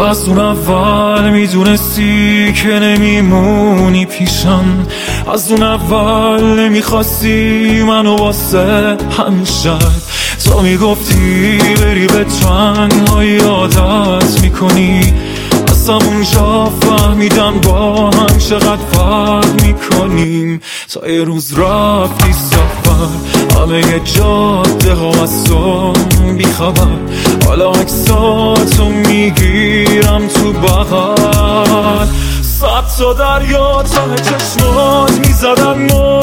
از اون اول میدونستی که نمیمونی پیشم، از اون اول نمیخواستی منو واسه همیشه. تا میگفتی بری به تنهایی عادت میکنی، از همونجا فهمیدم با هم چقدر فرق میکنیم. تا یه روز رفتی سفر، همه یه جاده ها از تو بیخبر، حالا عکساتو میگیرم تو بغل. صد تا دریا ته چشمات میزدن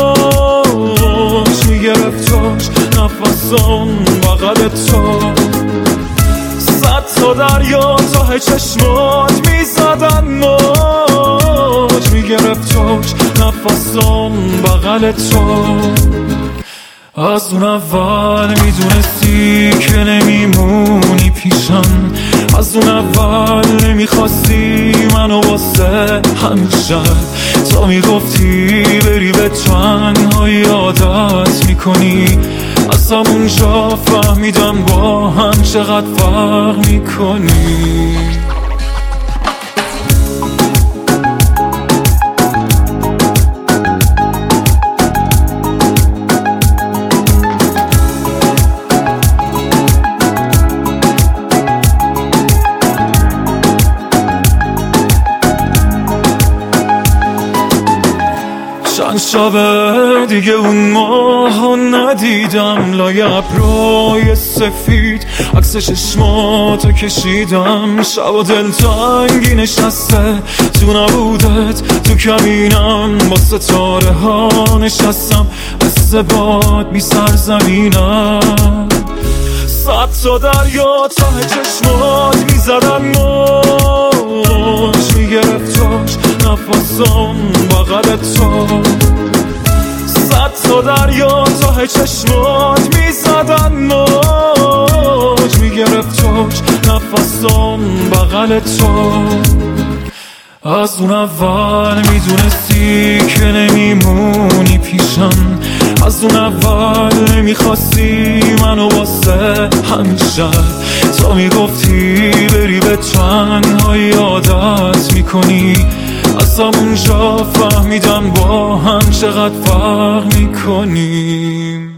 موج، میگرفتاش نفسم بغل تو. صد تا دریا ته چشمات میزدن موج، میگرفتاش نفسم بغل تو. از اون اول میدونستی که نمیمونی پیشم، از اون اول نمیخواستی منو واسه همیشه. تا میگفتی بری به تنهایی عادت میکنی، از همونجا فهمیدم با هم چقدر فرق میکنی. چند شبه دیگه اون ماه ندیدم، لای ابروی سفید عکس چشماتو کشیدم. شب و دلتنگی نشسته تو نبودت، تو کمینم با ستاره ها نشستم، مثل باد بی سرزمینم. صد تا دریا ته چشمات میزدن موج، میگرفتاش نفسم بغل تو. صد تا دریا ته چشمات میزدن موج، میگرفتاش نفسم بغل تو. از اون اول میدونستی که نمیمونی پیشم، از اون اول نمیخواستی منو واسه همیشه. تا میگفتی بری به تنهایی عادت میکنی، از همونجا فهمیدم با هم چقدر فرق میکنیم.